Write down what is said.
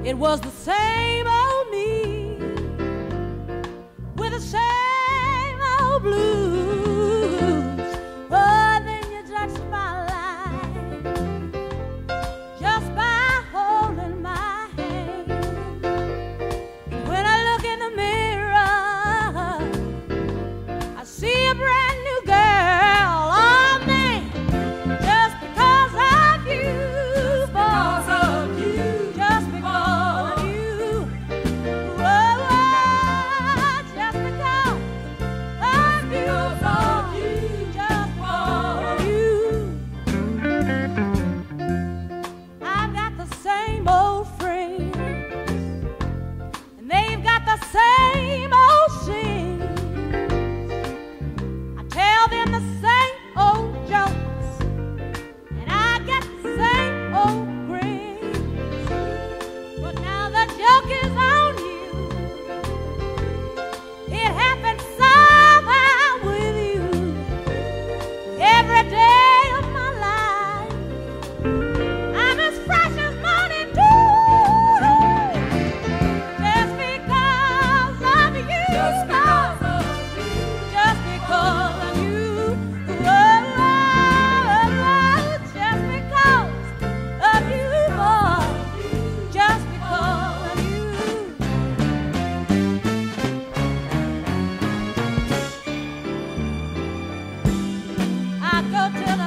It was the same old me with the same old blues. Oh, then you touched my life just by holding my hand. When I look in the mirror, I see a brand new girl. Oh man, just because of you, because of you, just because of you. Oh, just because of you, just because of you. I've got the same old friends, and they've got the same old sins. I tell them the same old jokes, and I get the same old grins. But now the joke is on you. It happens somehow with you. Every day of my life, I'm as fresh as morning dew. Just because of you. Just because of you. Just because of you. Oh, just because of you, boy. Just because of you. I go to the